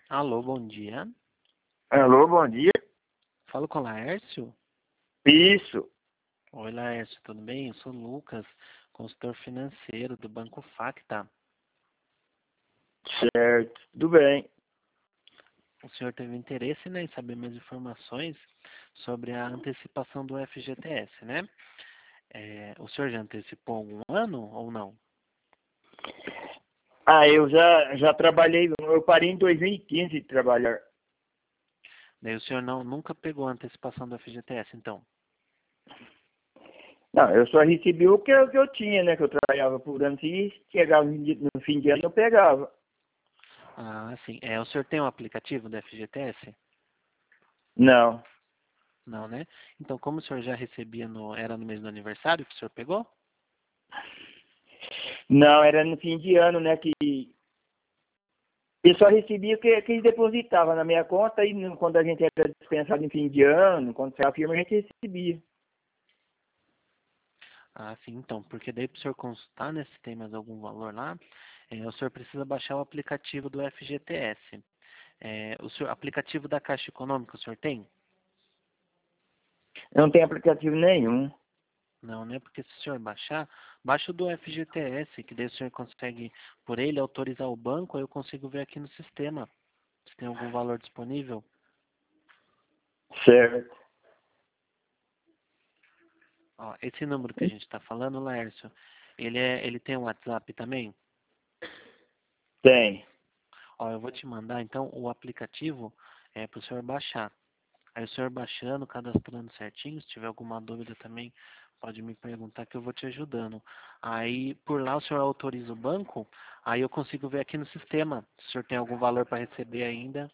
Alô, bom dia. Alô, bom dia. Falo com o Laércio? Isso, Oi, Laércio, tudo bem? Eu sou o Lucas, consultor financeiro do Banco Facta. certo, tudo bem. O senhor teve interesse, né, em saber mais informações sobre a antecipação do FGTS, né? O senhor já antecipou algum ano ou não? Eu já trabalhei, eu parei em 2015 de trabalhar. Daí o senhor nunca pegou a antecipação do FGTS, então? Não, eu só recebi o que eu tinha, né? Que eu trabalhava por ano e chegava no fim de ano eu pegava. Ah, sim. O senhor tem um aplicativo do FGTS? Não, Não, né? Então, como o senhor já recebia era no mês do aniversário que o senhor pegou? não, era no fim de ano, né? Que eu só recebia o que eles depositavam na minha conta e quando a gente era dispensado em fim de ano, quando saiu a firma, a gente recebia. Ah, sim, então, porque daí para o senhor consultar, né, se tem mais algum valor lá, o senhor precisa baixar o aplicativo do FGTS. Aplicativo da Caixa Econômica, o senhor tem? Não tem aplicativo nenhum. Não, né? Porque se o senhor baixar, baixa o do FGTS, que daí o senhor consegue, por ele, autorizar o banco, aí eu consigo ver aqui no sistema se tem algum valor disponível. Certo. Ó, esse número que a gente está falando, Laércio, ele tem um WhatsApp também? Tem. Ó, eu vou te mandar, então, o aplicativo para o senhor baixar. Aí o senhor baixando, cadastrando certinho, se tiver alguma dúvida também, pode me perguntar que eu vou te ajudando. Aí por lá o senhor autoriza o banco, aí eu consigo ver aqui no sistema se o senhor tem algum valor para receber ainda,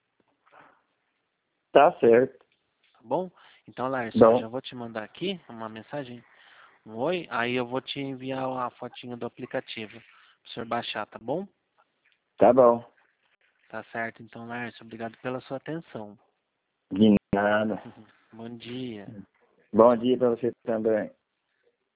Tá certo. tá bom? Então, Lárcio, eu Bom, já vou te mandar aqui uma mensagem, um oi, aí eu vou te enviar a fotinha do aplicativo para o senhor baixar, tá bom? tá bom. Tá certo, então, Lárcio, obrigado pela sua atenção. De nada. Bom dia. Bom dia para você também.